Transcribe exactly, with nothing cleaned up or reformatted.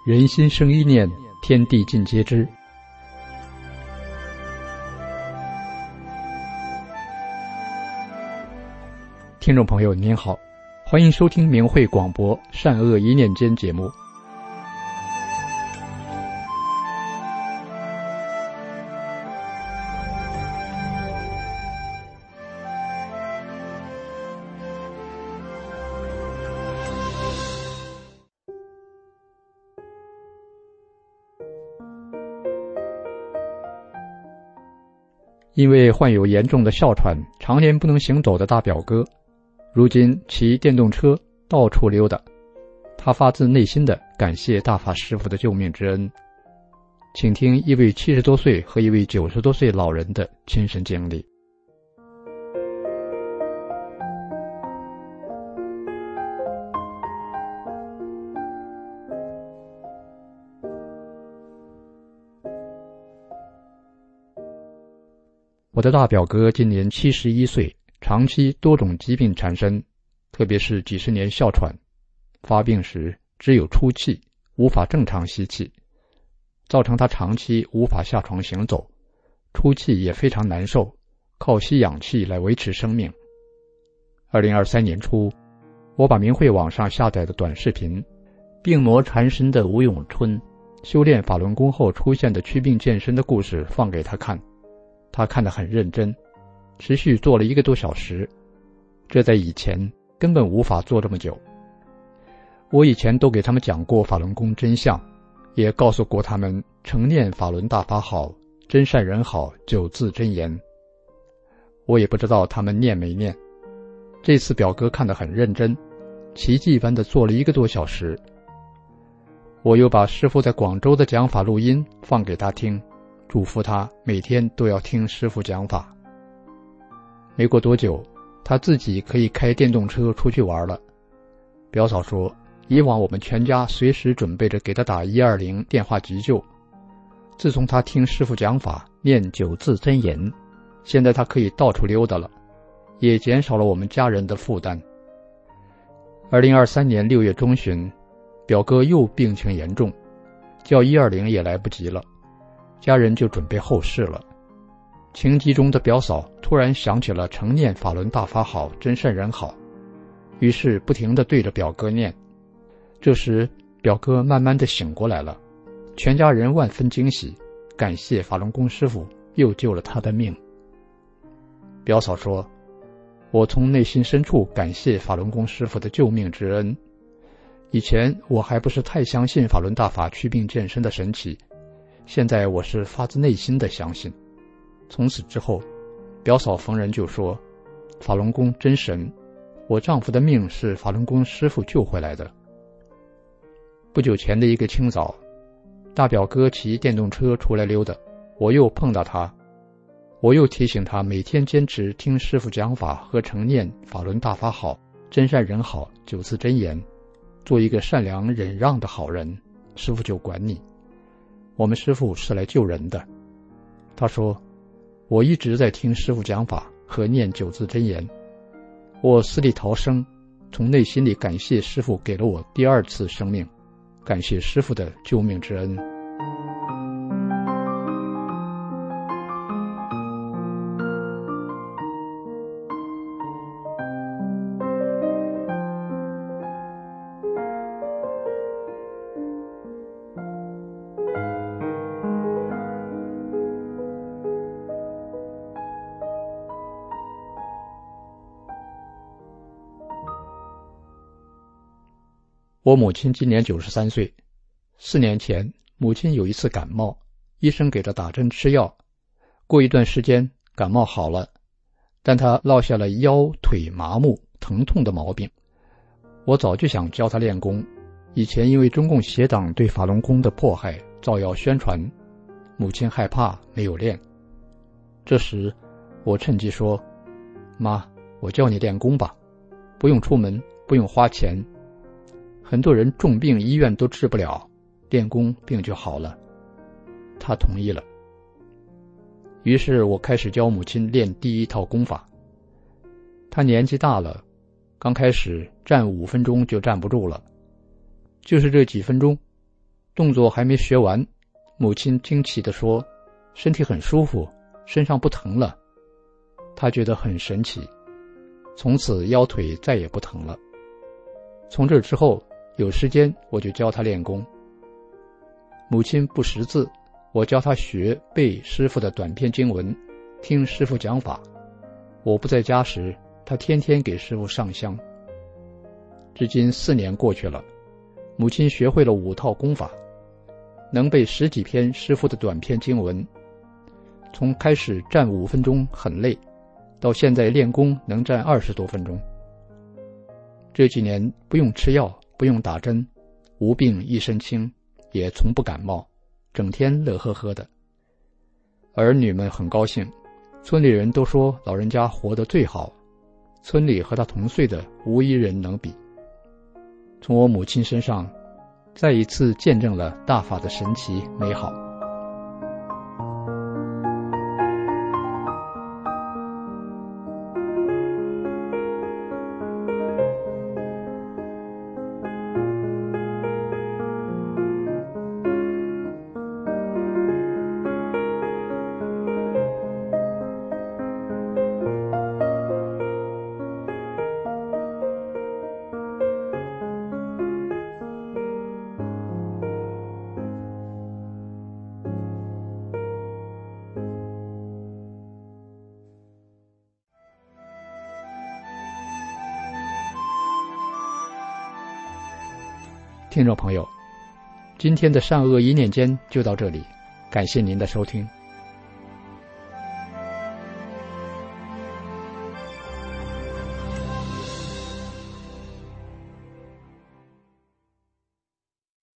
人心生一念，天地尽皆知。听众朋友您好，欢迎收听明慧广播善恶一念间节目。因为患有严重的哮喘，常年不能行走的大表哥，如今骑电动车到处溜达，他发自内心的感谢大法师父的救命之恩。请听一位七十多岁和一位九十多岁老人的亲身经历。我的大表哥今年七十一岁，长期多种疾病缠身，特别是几十年哮喘，发病时只有出气，无法正常吸气，造成他长期无法下床行走，出气也非常难受，靠吸氧气来维持生命。二零二三年初，我把明慧网上下载的短视频《病魔缠身的吴永春修炼法轮功后出现的祛病健身的故事》放给他看，他看得很认真，持续做了一个多小时，这在以前根本无法做这么久。我以前都给他们讲过法轮功真相，也告诉过他们常念法轮大法好，真善人好九字真言。我也不知道他们念没念。这次表哥看得很认真，奇迹般的做了一个多小时。我又把师父在广州的讲法录音放给他听，嘱咐他每天都要听师父讲法。没过多久，他自己可以开电动车出去玩了。表嫂说，以往我们全家随时准备着给他打一二零电话急救，自从他听师父讲法，念九字真言，现在他可以到处溜达了，也减少了我们家人的负担。二零二三年六月中旬，表哥又病情严重，叫一二零也来不及了，家人就准备后事了。情急中的表嫂突然想起了常念法轮大法好，真善人好，于是不停地对着表哥念。这时表哥慢慢地醒过来了，全家人万分惊喜，感谢法轮功师父又救了他的命。表嫂说，我从内心深处感谢法轮功师父的救命之恩。以前我还不是太相信法轮大法祛病健身的神奇，现在我是发自内心的相信。从此之后，表嫂逢人就说，法轮功真神，我丈夫的命是法轮功师父救回来的。不久前的一个清早，大表哥骑电动车出来溜达，我又碰到他，我又提醒他每天坚持听师父讲法和常念法轮大法好，真善人好九字真言，做一个善良忍让的好人，师父就管你。我们师父是来救人的。他说，我一直在听师父讲法和念九字真言，我死里逃生，从内心里感谢师父给了我第二次生命，感谢师父的救命之恩。我母亲今年九十三岁，四年前母亲有一次感冒，医生给她打针吃药，过一段时间感冒好了，但她落下了腰腿麻木疼痛的毛病。我早就想教她练功，以前因为中共邪党对法轮功的迫害造谣宣传，母亲害怕没有练。这时我趁机说，妈，我教你练功吧，不用出门，不用花钱，很多人重病医院都治不了，练功病就好了。他同意了。于是我开始教母亲练第一套功法。她年纪大了，刚开始站五分钟就站不住了，就是这几分钟， 动作还没学完，母亲惊奇地说，身体很舒服，身上不疼了。她觉得很神奇，从此腰腿再也不疼了。从这之后，有时间我就教她练功。母亲不识字，我教她学背师傅的短篇经文，听师傅讲法。我不在家时，她天天给师傅上香。至今四年过去了，母亲学会了五套功法，能背十几篇师傅的短篇经文。从开始站五分钟很累，到现在练功能站二十多分钟。这几年不用吃药，不用打针，无病一身轻，也从不感冒，整天乐呵呵的。儿女们很高兴，村里人都说老人家活得最好，村里和他同岁的无一人能比。从我母亲身上，再一次见证了大法的神奇美好。听众朋友，今天的善恶一念间就到这里，感谢您的收听。